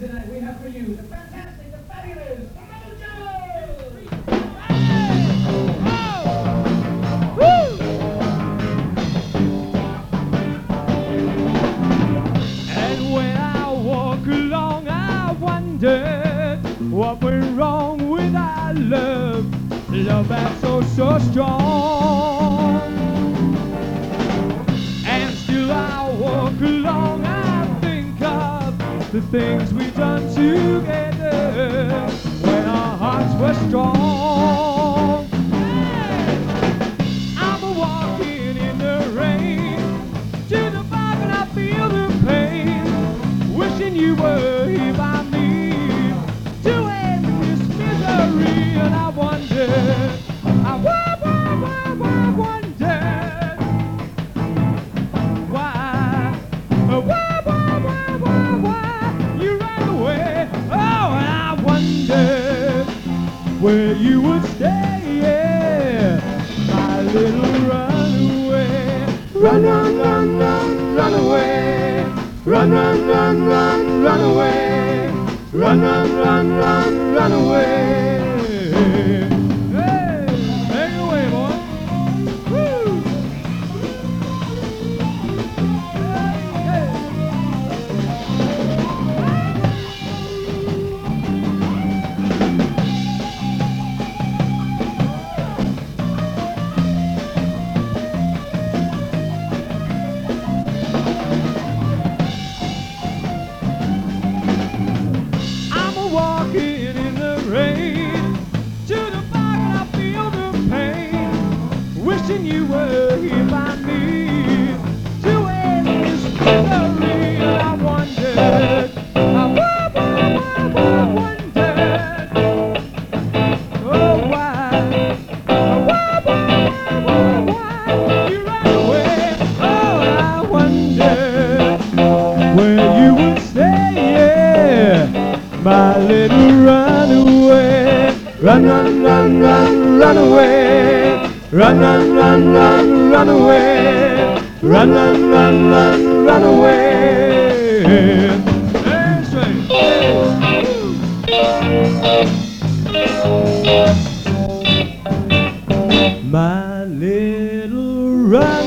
tonight we have for you the fantastic, the fabulous, the Mojo! And when I walk along, I wonder what went wrong with our love. Love that's so strong. And still I walk along, I think of the things we've done together when our hearts were strong. I'm walking in the rain to the fire and I feel the pain, wishing you were here by me to end this misery. And I wonder, I wondered why you ran away. Oh, and I wondered where you would stay, yeah, my little runaway. Run away. Run away. Run away. Hey, take it away, boy. Woo! I'm walking in the rain to the fire and I feel the pain, wishing you were here by me to end this misery. And I wondered, wondered, oh why you ran away. Oh, I wondered where you would stay, yeah, my little runaway. Run away. Run away. Run away. Hey, straight. My little runaway.